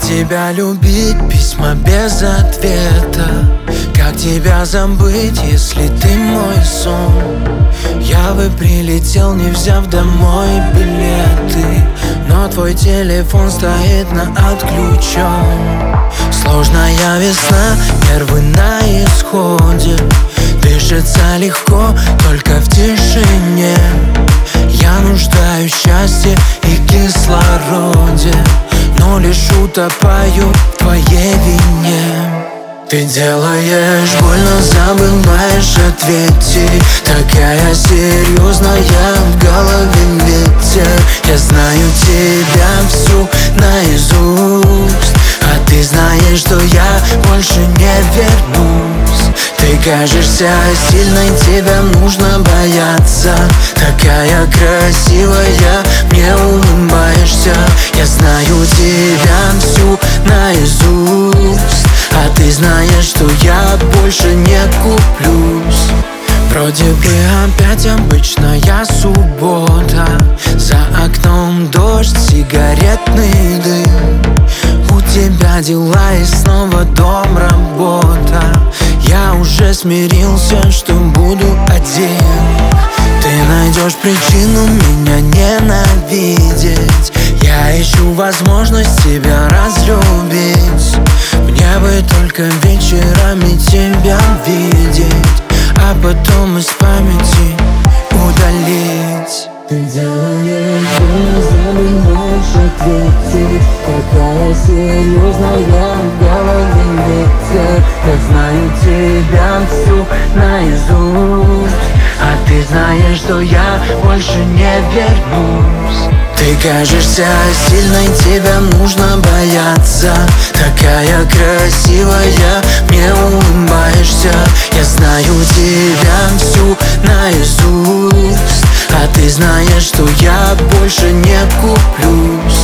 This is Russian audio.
тебя любить, письма без ответа? Как тебя забыть, если ты мой сон? Я бы прилетел, не взяв домой билеты, но твой телефон стоит на отключен. Сложная весна, нервы на исходе. Дышится легко, только в тишине. Я нуждаюсь в счастье и кислороде, но лишь утопаю в твоей вине. Ты делаешь больно, забываешь ответить. Такая серьезная, в голове ветер. Я знаю тебя всю наизусть, а ты знаешь, что я больше не вернусь. Ты кажешься сильной, тебя нужно бояться. Такая красивая, мне улыбаешься. Я знаю тебя всю наизусть, а ты знаешь, что я больше не куплюсь. Вроде бы опять обычная суббота, за окном дождь, сигаретный дым. У тебя дела и снова дом, работа. Я уже смирился, что буду один. Ты найдешь причину меня ненавидеть. Я ищу возможность тебя разлюбить. Мне бы только вечерами тебя видеть, а потом из памяти удалить. Ты делаешь больно, забываешь ответить. Такая серьезная, в голове ветер. Я знаю тебя всю наизусть, а ты знаешь, что я больше не вернусь. Ты кажешься сильной, тебя нужно бояться. Такая красивая, мне улыбаешься. Я знаю тебя всю наизусть, а ты знаешь, что я больше не куплюсь.